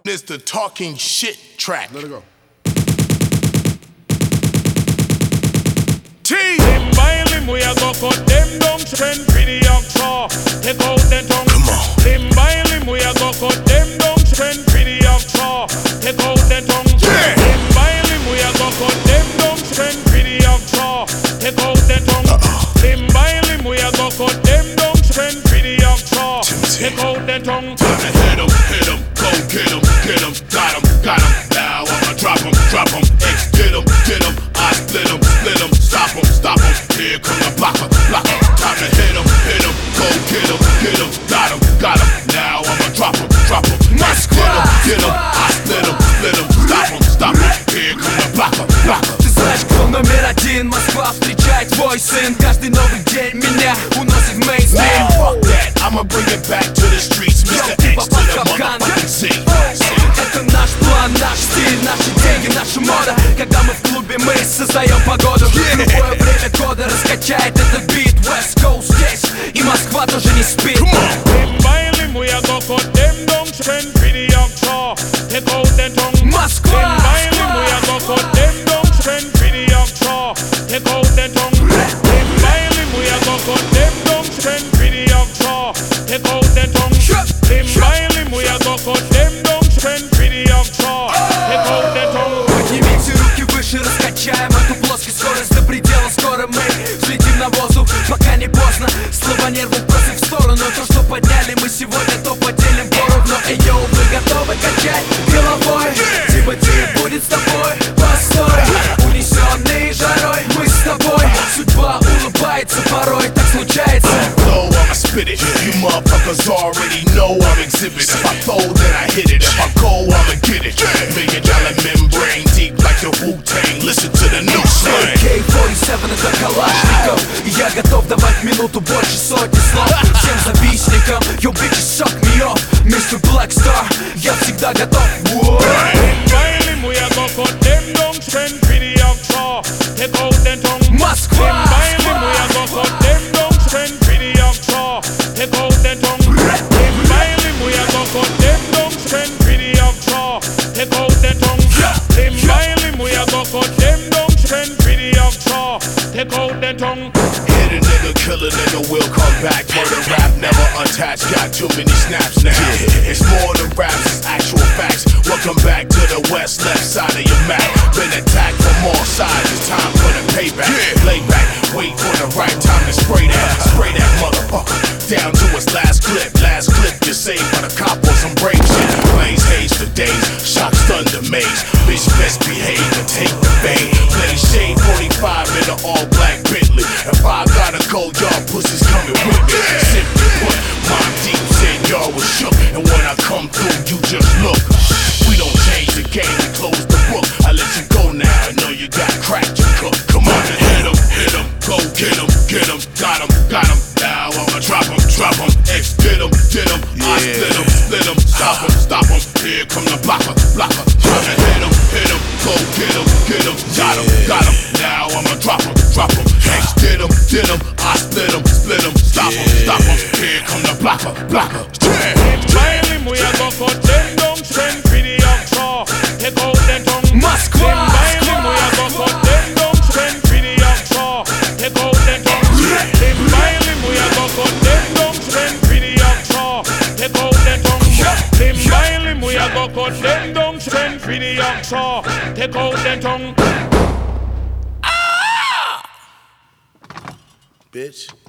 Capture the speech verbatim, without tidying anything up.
It's the talking shit track. Let it go. T. Them violin we a go cut them down strength for the oxa. Take out the tongue. Come on. Them violin we a go cut them down strength for the oxa. Take out the tongue. Yeah. Them violin we a go cut them down strength for the oxa. Take out the tongue. Uh-uh. Them violin we a go cut them down strength for the oxa. Take out the tongue. Time to hit 'em, hit 'em, go get 'em, get 'em, got 'em, got 'em. Now I'ma drop 'em, drop 'em, X get 'em, get 'em, I split 'em, split 'em, stop 'em, stop 'em. Here come the blocker, blocker. Time to hit 'em, hit 'em, go get 'em, get 'em, got 'em, got 'em. Now I'ma drop 'em, drop 'em, X get 'em, get 'em, I split 'em, split 'em, stop 'em, stop 'em. Here come the blocker, blocker. Ты знаешь, кто номер один? Москва встречает твой сын. Каждый новый день меня уносит в мейнстрим. Fuck that, I'ma bring it back to the streets. Mister X to the motherfucking Z. Это наш план, наш стиль, наши деньги, наша мода. Когда мы в клубе, мы создаем погоду. Любое время года раскачает этот бит. West Coast здесь, и Москва тоже не спит. Them violin we a go cut them down strength for the oxa. Take out the tongue. Москва, Them violin we a go cut them down strength for the oxa. Take out the tongue. Them violin we a go cut them down strength for the oxa. Take out the tongue. Them violin we a go cut them down strength for the oxa. Take out the tongue. Поднимите руки выше, раскачаем эту плоскость. Скорость до предела, скоро мы взлетим на воздух. Пока не поздно, слова нервов бросим в сторону. То, что подняли мы сегодня, то поделим поровну. Эй, йоу, вы готовы качать головой? Тимати будет с тобой, постой. Унесенный жарой, мы с тобой. Судьба улыбается порой, так случается. Flow, I'ma spit it. You motherfuckers already know I'm exhibit. If I throw, then I hit it. If I go, I'ma get it. Million dollar membrane, deep like the Wu-Tang. Listen to the new slang. эй кей сорок семь это Калашников. И я готов давать минуту больше сотни слов всем завистникам. Yo, bitches, suck me off, мистер Blackstar. Я всегда готов. Whoa. Them violin we a go cut them down strength for the oxa. Take out the tongue. Москва, Them violin we a go cut them down strength for the oxa. Take out the tongue. Them violin we a go cut them down strength for the oxa. Take out the tongue. Them violin we a go cut them down strength for the oxa. Take out the tongue. Hit a nigga, kill a nigga, we'll come back. Murder rap, never untouched, got too many snaps now. It's more than raps, it's actual facts. Welcome back to the west, left side of your map. Been attacked from all sides, it's time for the payback. Lay back, wait for the right time to spray that. Spray that motherfucker down to its last clip. Last clip you saved for the cop on some brave shit. Blaze haze for days, shocks thunder maze. Bitch best behave and take the bait. Blaze shade forty-five in the all black Bentley. If I gotta go, y'all pussies coming with me. Simply put, Mom Deep said y'all was shook. And when I come through, you just look. We don't change the game, we close the book. I let you go now, I know you got cracked, you cook. Come on and hit 'em, hit 'em, go get 'em, get 'em, got 'em, got 'em. Now I'ma drop 'em, drop 'em, X get 'em, get 'em, I split 'em, split 'em, stop 'em, stop 'em. Here come the blocker, blocker. Try to hit 'em, hit 'em, go get 'em, get 'em, got 'em, got 'em. Now I'ma drop 'em, drop 'em, X get 'em, get 'em, I split 'em, split 'em, stop 'em, stop 'em. Here come the blocker, blocker. Them violin we a go cut them down strength for the oxa. Take out the tongue. Москва, Them violin we a go cut them down strength for the oxa. Take out the tongue. Them violin we a go cut them down strength for the oxa. Take out the tongue. Them violin we a go cut them down strength for the oxa. Take out the tongue. Bitch.